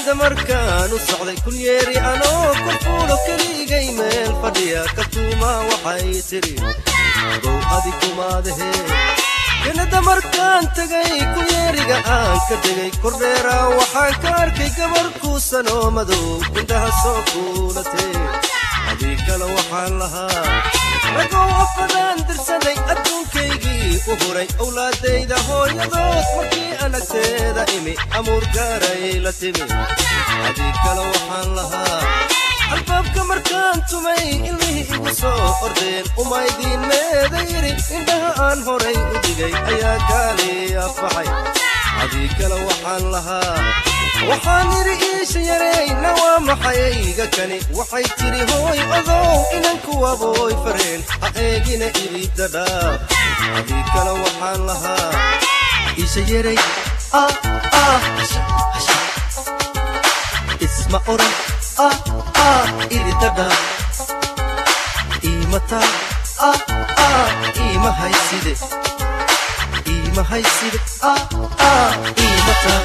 markaan u socday kun yeeri anoo korfuulo keligay meel fadhiya katuuma waxay tiri adow adi kumaadahe kenada markaan tagay kun yeeriga aan ka degay kordheera waxaan ka arkay gabar kuusan oo madow indhaha soo kuulatee adii kale waxaan lahaa ragow afadaan dirsaday adduunkaygii u huray awlaadayda hooyadood markii anagteeda imi amuur gaaray la timi adii kale waxaan lahaa albaabka markaan tumay ilmihii igu soo ordeen umaydiin meeda yidhi indhaha aan horay u digay ayaa gaali afaxay adii kale waxaan lahaa waxaan yidhi iisha yarayna waa maxayayga kani waxay tidhi hooy odow inan kuwabooy fareen ha eegina iridda dhaaf adii kale waxaan lahaa iisha yaray isma oran iridda dhaaf iimata iima hayside iimata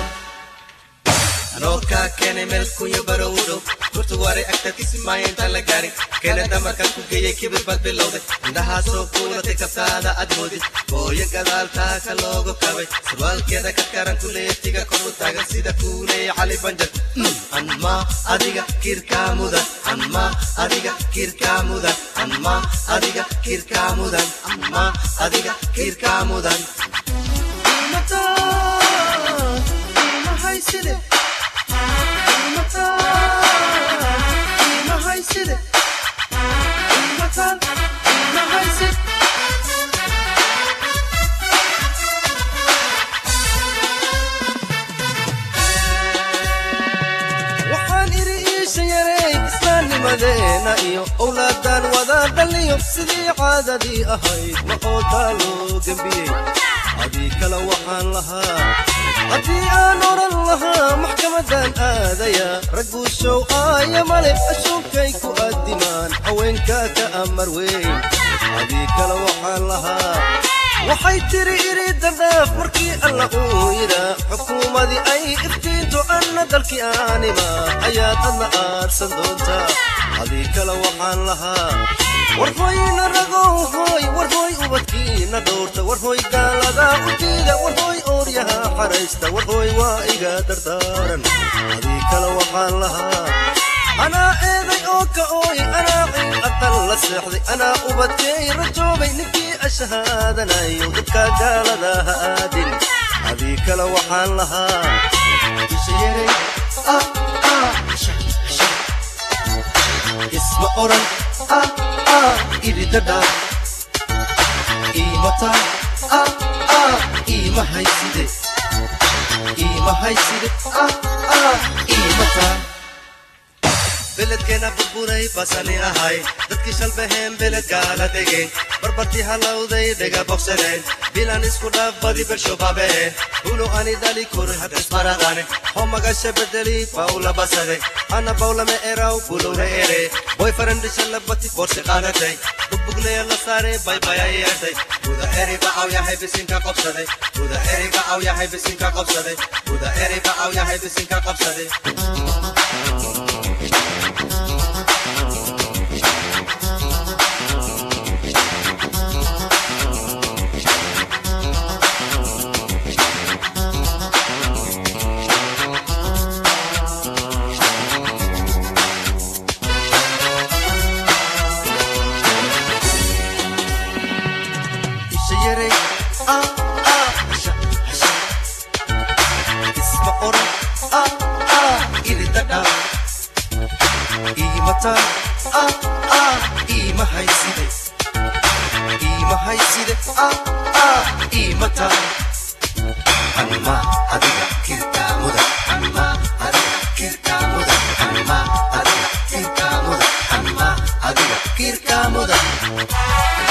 Anoka kene mel kunya barawdo kurtu wari akta kisi mayen tala gari kene dama kan ku geye kibir bad bilowde indaha soo kuulate kabtaada admoodi booya gadaal taaka loogo kabay surwaalkeeda ka karan kuleetiga koru taagan sida kuuley cali banjar anma adiga kirka mudan anma adiga kirka mudan anma adiga kirka mudan anma adiga kirka mudan imata ima hayside waxaan iri iisha yaray islaamnimadeena iyo awlaadaan wada dhaliyo sidii caadadii ahayd ma oodaa loo gembiyey adii kale waxaan lahaa haddii aan oran lahaa maxkamadan aadaya ragguu show aaya male ashuunkay ku addimaan haweenkaa ka amar weyn adii kale waxaan lahaa waxay tiri iridda dhaaf markii alla uu yidhaa xukuumadii ay iftiinto anna dalkii aanima ayaad adna aadsan doontaa adii kale waxaan lahaa warhooyna ragow hooy warhooy ubadkiina dhowrta warhooy gaaladaa u diida warhooy ooryaha xaraysta warhooy waa iga dardaaran adii kale waxaan lahaa anaa eeday oo ka ooy anaa ciin aqal la seexday anaa ubadkay rajoobay ninkii ashahaadanayo dadka gaalada ha aadin adii kale waxaan lahaa isha yaray isma oran iridda dhaaf iimata iima hayside iimata beledkeena burburay basani ahay dadkii shalbaheen beled gaala degeen barbartii halowday dhega bogsadeen bilan isku dhaaf badi bershobaabeen bulo ani dhali koray hadesbaradane homagasha bedeli bawla basade ana bawlame eraw bulowna ere boyfriend shalabati borsi qaadatay bugleya la saare baybaya yeertay buda eri bacaw yahay bisinka qobsaday buda eri bacaw yahay bisinka qobsaday buda eri bacaw yahay bisinka qobsaday iimata anma adiga kirka mudan anma adiga kirka mudan anma adiga kirka mudan anma adiga kirka mudan